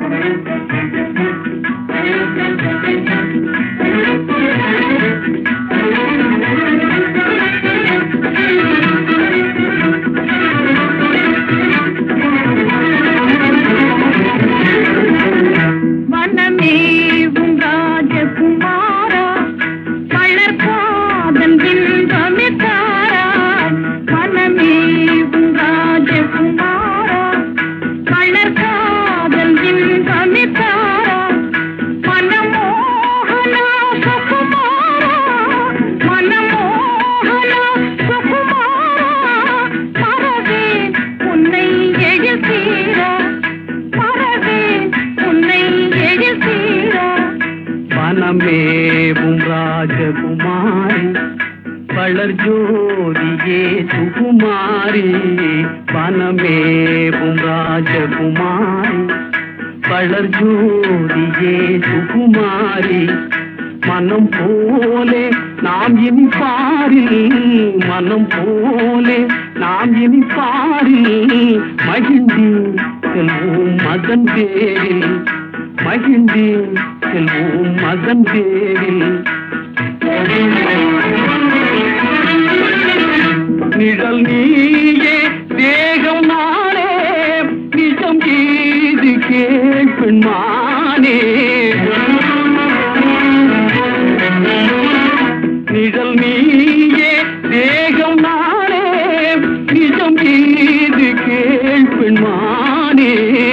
வனமேவும் ராஜகுமாரி வளர் ஜோதியே சுகுமாரி. வனமேவும் ராஜகுமாரி வளர் ஜோதியே சுகுமாரி. மனம் போலே நாம் இனி பாரில், மனம் போலே நாம் இனி பாரில் மகிழ்ந்தி செல்வோம் மதன் பேரில், மகிழ்ந்தி செல்வோம் மதன் பேரில். நிழல் நீயே தேகம் நானே நிஜம் கீது கேட்பெண் மானே. நிழல் நீயே தேகம் நானே நிஜம் கீது கேட்பெண் மானே.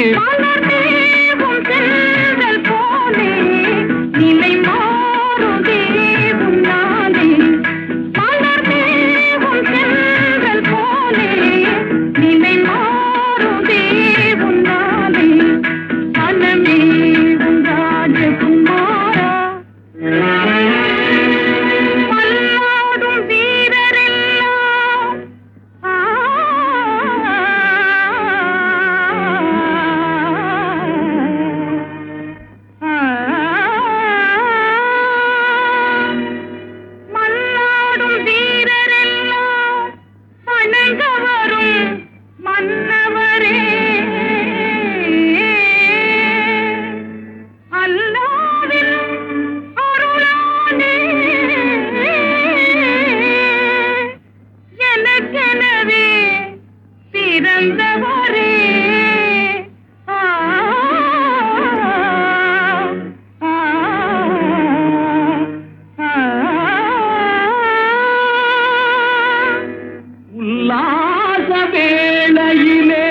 வேளையிலே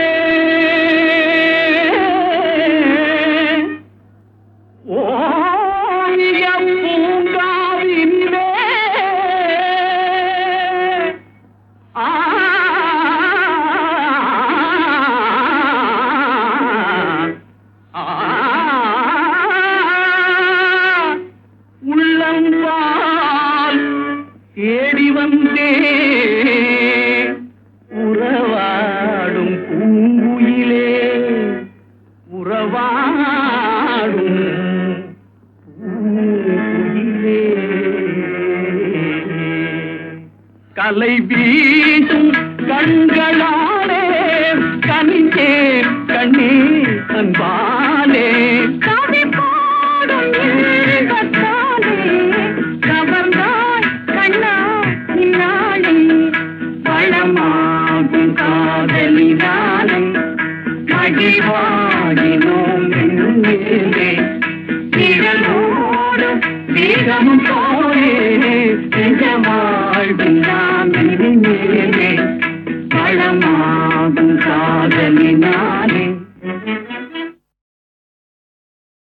ஓவிய பூங்காவிலே உள்ளம்பால் தேடி வந்தே உறவாடும் பூங்குயிலே, உறவாடும் பூங்குயிலே. கலை வீசும் கண்களாலே கனிஞ்சேன் கண்ணே அன்பாலே. கவி பாடும் இன்பத்தாலே கவர்ந்தாய் கண்ணா இந்நாளே. வளமாகும் காதலினாலே மகிழ்வாகினோம் மேலே. நிழலோடு வேகமும் போலே நிஜமா